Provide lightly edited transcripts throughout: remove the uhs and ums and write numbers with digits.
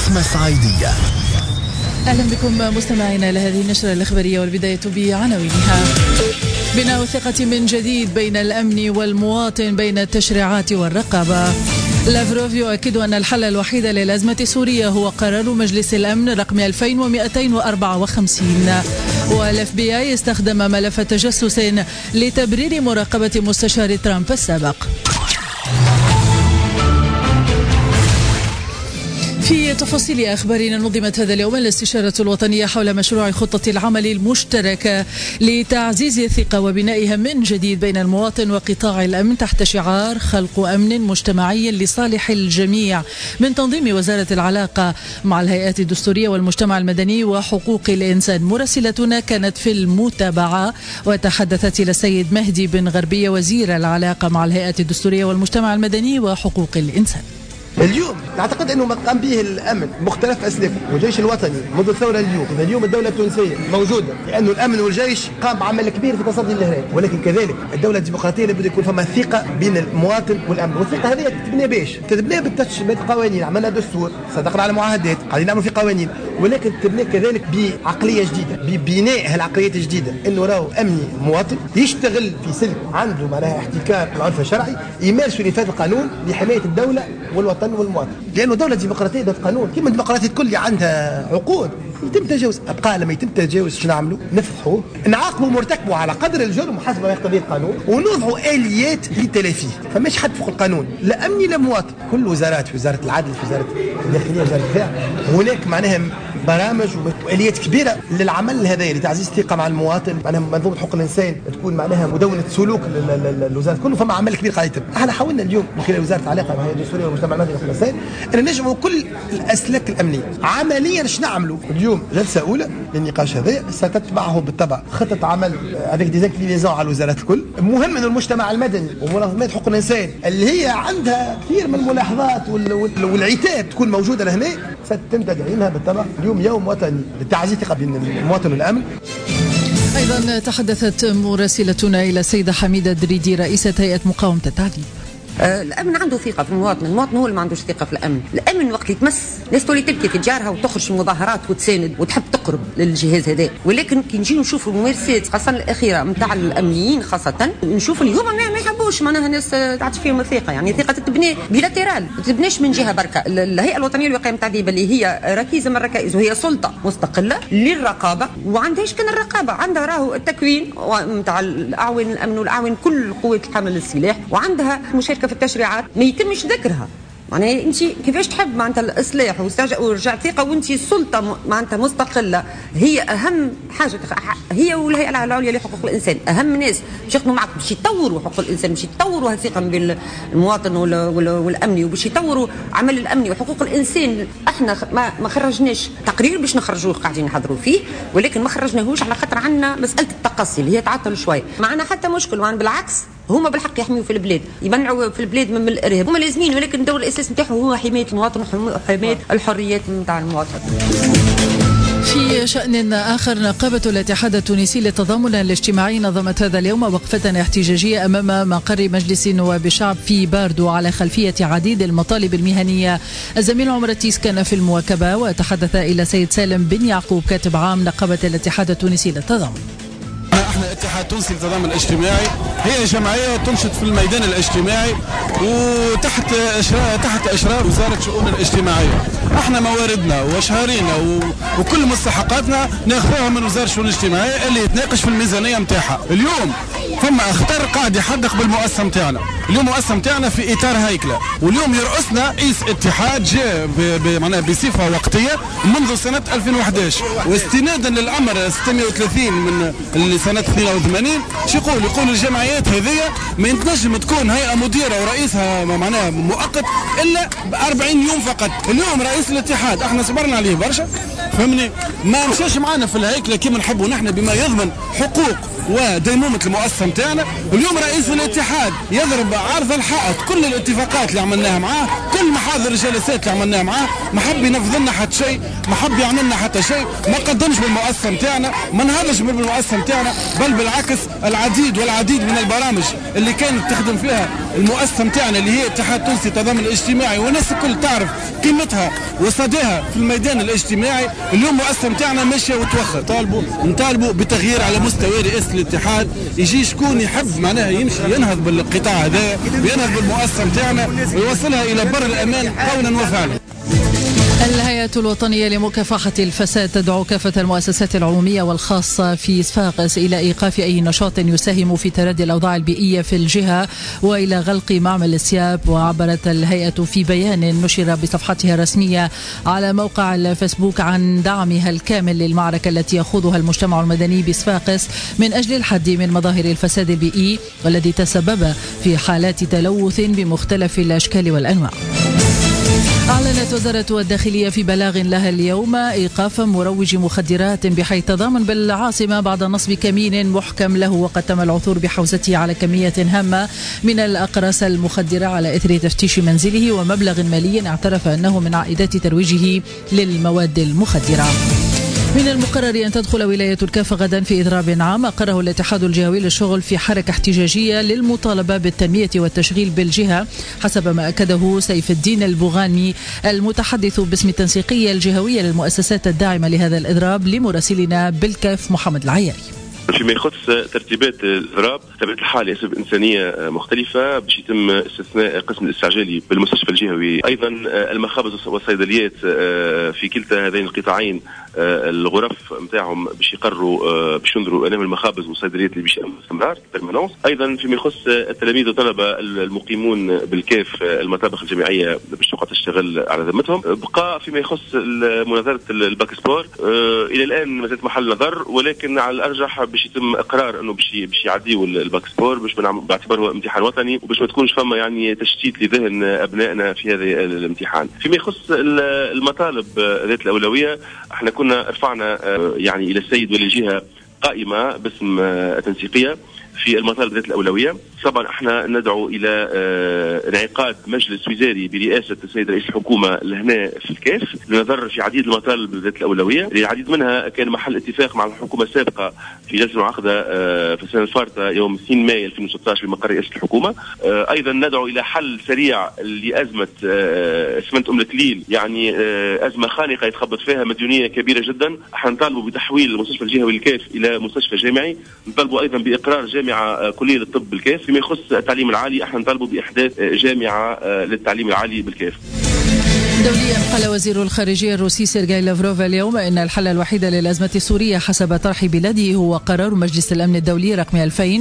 بسمة صعيدية. أهلا بكم مستمعينا لهذه النشرة الإخبارية، والبداية بعناوينها. بناء الثقة من جديد بين الأمن والمواطن بين التشريعات والرقابة. لافروف يؤكد أن الحل الوحيد للأزمة السورية هو قرار مجلس الأمن رقم 2254. والإف بي آي استخدم ملف تجسس لتبرير مراقبة مستشار ترامب السابق. في تفاصيل أخبارنا، نظمت هذا اليوم الاستشارة الوطنية حول مشروع خطة العمل المشتركة لتعزيز الثقة وبنائها من جديد بين المواطن وقطاع الأمن تحت شعار خلق أمن مجتمعي لصالح الجميع، من تنظيم وزارة العلاقة مع الهيئات الدستورية والمجتمع المدني وحقوق الإنسان. مراسلتنا كانت في المتابعة وتحدثت إلى السيد مهدي بن غربية وزير العلاقة مع الهيئات الدستورية والمجتمع المدني وحقوق الإنسان. اليوم نعتقد انه ما قام به الامن مختلف اسلافه والجيش الوطني منذ الثوره اليوم الدوله التونسيه موجوده، لانه الامن والجيش قام بعمل كبير في تصدي الارهاب، ولكن كذلك الدوله الديمقراطيه لابد يكون فما ثقه بين المواطن والامن، والثقه هذه تتبنى باش؟ تتبنى بالقوانين، عملنا دستور، صدقنا على معاهدات، قاعدين نعملوا في قوانين، ولكن تتبنى كذلك بعقليه جديده، ببناء هالعقليات الجديده، انه راهو امني مواطن يشتغل في سلك عنده معناها احتكار العنف الشرعي، يمارس نفاذ القانون لحمايه الدوله والوطن والمواطن، لانه دوله ديمقراطيه ذات قانون، كما الديمقراطيه الكل اللي عندها عقود يتم تجاوز. ابقى لما يتم تجاوز شنو نعملوا؟ نفضحوه، نعاقبوا مرتكبوا على قدر الجرم حسب ما يقتضيه القانون، ونوضعوا اليات للتلافيه. فماش حد فوق القانون، لا امني لا مواطن. كل وزارات، في وزاره العدل، في وزاره الداخليه، وزاره الدفاع، هناك معناها برامج واليات كبيره للعمل هذا لتعزيز الثقه مع المواطن، معناها منظومه حقوق الانسان تكون معناها مدونه سلوك الوزارات كله، فما عمل كبير قاعد يتم. احنا حاولنا اليوم من خلال وزاره العلاقه مع الهيئه الدستوريه والمجتمع المدني وحقوق الانسان ان نجمعوا كل الاسلاك الامنيه. عمليا اش نعملوا؟ اليوم جلسه اولى للنقاش هذا ستتبعه بالطبع خطه عمل افيك دي انكليزون على الوزارات الكل. مهم انه المجتمع المدني ومنظمات حقوق الانسان اللي هي عندها كثير من الملاحظات والعتاب تكون موجوده لهنا، ستتم تدعيمها بالطبع. اليوم يوم وطني لتعزيز الثقه بين المواطن والامن. ايضا تحدثت مراسلتنا الى السيده حميده الدريدي رئيسه هيئه مقاومه التعذيب. الامن عنده ثقه في المواطن، المواطن هو اللي ما عندوش ثقه في الامن. الامن وقت اللي تمس الناس تولي تبكي في جارها وتخرج في مظاهرات وتساند وتحب تقرب للجهاز هذا، ولكن كي نجي نشوفوا الممارسات خاصه الاخيره نتاع الامنيين، خاصه نشوف اللي هما ما يحبوش معناها الناس تعطي فيهم الثقه، يعني الثقه تتبني بيلاترال، ما تتبناش من جهه بركه. الهيئه الوطنيه للوقايه من التعذيب اللي هي ركيزه من الركائز وهي سلطه مستقله للرقابه، وعندهاش كان الرقابه، عندها راهو التكوين نتاع الاعوان الامن والاعوان كل قوات الحمل السلاح، وعندها مشاركه في التشريعات ما يتمش ذكرها. يعني انت كيفاش تحب معناتها الاصلاح ورجع ثقه وانت السلطه معناتها مستقله، هي اهم حاجه، هي والهيئه العليا لحقوق الانسان اهم ناس باش يخدموا معك باش يطوروا حقوق الانسان، باش يطوروا الثقه بين المواطن والامني، وباش يطوروا عمل الامني وحقوق الانسان. احنا ما خرجناش تقرير باش نخرجوه قاعدين نحضروا فيه، ولكن ما خرجناهوش على خاطر عندنا مساله التقصي اللي هي تعطل شويه. معنا حتى مشكل، وعن بالعكس هما بالحق يحميوا في البلاد، يمنعوا في البلاد من الارهاب، هما لازمين، ولكن الدور الاساسي نتاعهم هو حمايه المواطن وحمايه الحريات نتاع المواطن. في شأن آخر، نقابة الاتحاد التونسي للتضامن الاجتماعي نظمت هذا اليوم وقفة احتجاجية أمام مقر مجلس نواب الشعب في باردو على خلفية عديد المطالب المهنية. الزميل عمر التيس كان في المواكبة وتحدث إلى سيد سالم بن يعقوب كاتب عام نقابة الاتحاد التونسي للتضامن. احنا الاتحاد التونسي للتضامن الاجتماعي هي جمعيه تنشط في الميدان الاجتماعي وتحت اشراف وزاره الشؤون الاجتماعيه. احنا مواردنا واشهارنا وكل مستحقاتنا ناخذوها من وزاره الشؤون الاجتماعيه اللي يتناقش في الميزانيه نتاعها. اليوم فما اخطر قاعد يحدق بالمؤسسه نتاعنا، اليوم المؤسسه نتاعنا في اطار هيكله، واليوم يرأسنا رئيس اتحاد جاء معناها بصفه وقتيه منذ سنه 2011، واستنادا للامر 630 من سنه 82 يقول الجمعيات هذه ما ينجم تكون هيئه مديره ورئيسها معناها مؤقت الا ب 40 يوم فقط. اليوم رئيس الاتحاد احنا صبرنا عليه برشا، فهمني، ما مشاش معنا في الهيكله كما نحبوا نحن بما يضمن حقوق وديمومة المؤسسة متاعنا. اليوم رئيس الاتحاد يضرب عرض الحائط كل الاتفاقات اللي عملناها معاه، كل محاضر الجلسات اللي عملناها معاه، ما حب ينفذ لنا حتى شيء، ما حب يعمل لنا حتى شيء، ما قدمش بالمؤسسة متاعنا، ما نهضش بالمؤسسة متاعنا، بل بالعكس العديد والعديد من البرامج اللي كانت تخدم فيها المؤسسة متاعنا اللي هي اتحاد تونسي التضامن الاجتماعي، والناس الكل تعرف قيمتها وصداها في الميدان الاجتماعي، اليوم المؤسسة متاعنا ماشية وتوخر. نطالبوا بتغيير على مستوى رئاسة الاتحاد، يجي شكون يحب معناها يمشي ينهض بالقطاع هذا وينهض بالمؤسسة متاعنا ويوصلها إلى بر الأمان قولا وفعلا. الهيئة الوطنية لمكافحة الفساد تدعو كافة المؤسسات العمومية والخاصة في صفاقس إلى إيقاف أي نشاط يساهم في تردي الأوضاع البيئية في الجهة وإلى غلق معمل السياب. وعبرت الهيئة في بيان نشر بصفحتها الرسمية على موقع الفيسبوك عن دعمها الكامل للمعركة التي يخوضها المجتمع المدني بصفاقس من أجل الحد من مظاهر الفساد البيئي والذي تسبب في حالات تلوث بمختلف الأشكال والأنواع. أعلنت وزارة الداخلية في بلاغ لها اليوم إيقاف مروج مخدرات بحي التضامن بالعاصمة بعد نصب كمين محكم له، وقد تم العثور بحوزته على كمية هامة من الأقراص المخدرة على إثر تفتيش منزله ومبلغ مالي اعترف أنه من عائدات ترويجه للمواد المخدرة. من المقرر أن تدخل ولاية الكافة غدا في إضراب عام أقره الاتحاد الجهوي للشغل في حركة احتجاجية للمطالبة بالتنمية والتشغيل بالجهة، حسب ما أكده سيف الدين البوغاني المتحدث باسم التنسيقية الجهوية للمؤسسات الداعمة لهذا الإضراب لمراسلنا بالكاف محمد العياري. فيما يخص ترتيبات الإضراب بطبيعة الحال يسبب إنسانية مختلفة باش يتم استثناء قسم الاستعجالي بالمستشفى الجهوي، أيضا المخابز والصيدليات في كلتا هذين القطاعين الغرف نتاعهم باش يقرروا باش ينظروا امام المخابز والصيدليات اللي باش باستمرار بيرمانونس. ايضا فيما يخص التلاميذ والطلبه المقيمون بالكاف المطابخ الجامعيه باش تبقى تشتغل على ذمتهم. بقى فيما يخص مناظره الباك سبور الى الان ما زالت محل نظر، ولكن على الارجح باش يتم اقرار انه باش يعديوا الباك سبور باش باعتباره امتحان وطني وباش ما تكونش فما يعني تشتيت لذهن ابنائنا في هذا الامتحان. فيما يخص المطالب ذات الاولويه احنا كنا رفعنا يعني الى السيد ولي الجهه قائمه باسم التنسيقيه في المطالب ذات الأولوية. طبعا احنا ندعو إلى انعقاد مجلس وزاري برئاسة السيد رئيس الحكومة لهنا في الكاف لنظر في عديد المطالب ذات الأولوية، العديد منها كان محل اتفاق مع الحكومة السابقة في جلسة معقدة في السنة الفارطة يوم 2 مايو 2016 بمقر رئاسة الحكومة. أيضا ندعو إلى حل سريع لأزمة اسمنت الكليل، يعني أزمة خانقة يتخبط فيها مديونية كبيرة جدا. احنا نطالبوا بتحويل المستشفى الجهوي الكاف إلى مستشفى جامعي، نطالبوا أيضا بإقرار جامعة كلية للطب بالكاف. فيما يخص التعليم العالي احنا نطالبوا بإحداث جامعة للتعليم العالي بالكاف. دوليا قال وزير الخارجية الروسي سيرجاي لافروف اليوم إن الحل الوحيد للأزمة السورية حسب طرح بلاده هو قرار مجلس الأمن الدولي رقم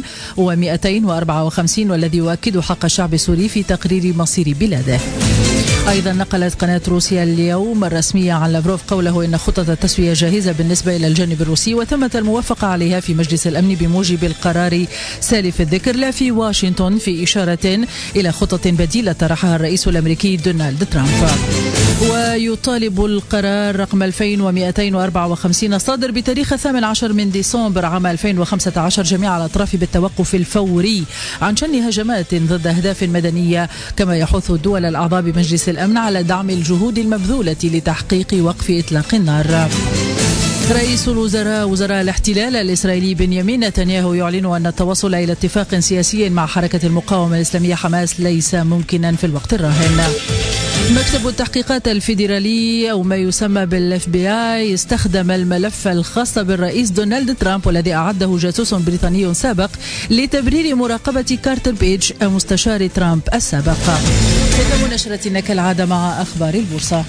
2254 والذي يؤكد حق الشعب السوري في تقرير مصير بلاده. أيضا نقلت قناة روسيا اليوم الرسمية عن لافروف قوله إن خطة التسوية جاهزة بالنسبة إلى الجانب الروسي وتمت الموافقة عليها في مجلس الأمن بموجب القرار سالف الذكر لا في واشنطن، في إشارة إلى خطة بديلة طرحها الرئيس الأمريكي دونالد ترامب. ويطالب القرار رقم 2254 الصادر بتاريخ 18 من ديسمبر عام 2015 جميع الأطراف بالتوقف الفوري عن شن هجمات ضد أهداف مدنية، كما يحث الدول الأعضاء بمجلس الأمن على دعم الجهود المبذولة لتحقيق وقف إطلاق النار. رئيس الوزراء وزراء الاحتلال الإسرائيلي بنيامين نتنياهو يعلن أن التوصل إلى اتفاق سياسي مع حركة المقاومة الإسلامية حماس ليس ممكنا في الوقت الراهن. مكتب التحقيقات الفيدرالي أو ما يسمى بالFBI استخدم الملف الخاص بالرئيس دونالد ترامب والذي أعده جاسوس بريطاني سابق لتبرير مراقبة كارتر بيج مستشار ترامب السابق. ختام نشرتنا كالعادة مع أخبار البورصة.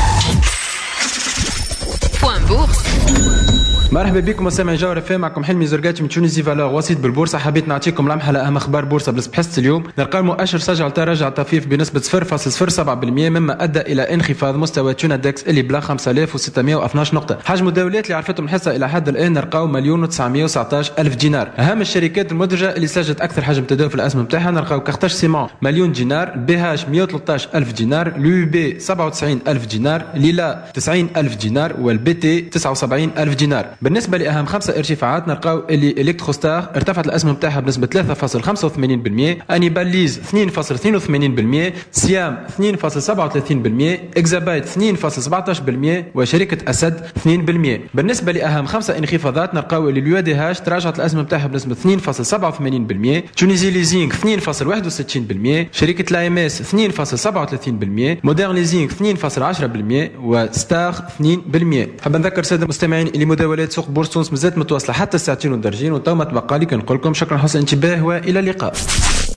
مرحبا بكم مستمعي جوهر FM، معكم حلمي زرقاتي من تونسي فالور وسيط بالبورصه. حبيت نعطيكم لمحه على اهم اخبار بورصه بحث اليوم. نلقى المؤشر سجل تراجع طفيف بنسبه 0.07% مما ادى الى انخفاض مستوى تونادكس اللي بلغ 5612 نقطه. حجم الدولات اللي عرفتهم الحصه الى حد الان نلقاو 1,919,000 دينار. اهم الشركات المدرجه اللي سجلت اكثر حجم تداول في الاسهم نتاعها نلقاو كارتاج سيمون 1,000,000 دينار، BH 113,000 دينار، l'UB 97,000 دينار، ليلا 90,000 دينار، والBT 79,000 دينار. بالنسبة لأهم 5 ارتفاعات نلقاو اللي إلكتروستار ارتفعت الأسهم نتاعها بنسبة 3.85%، أنيباليز 2.82%، سيام 2.37%، إكزابايت 2.17%، وشركة أسد 2%. بالنسبة لأهم 5 انخفاضات نلقاو اللي اليو دي هاش تراجعت الأسهم نتاعها بنسبة 2.87%، تونيزي ليزينغ 2.61%، شركة لا ام اس 2.37%، مودرن ليزينغ 2.10%، وستار 2%. حاب نذكر سادة المستمعين اللي مداولات سوق بورصة تونس مازالت متواصلة حتى الساعتين ودرجين، وتو ما تبقى لي كنقول لكم شكرا حسن الانتباه والى اللقاء.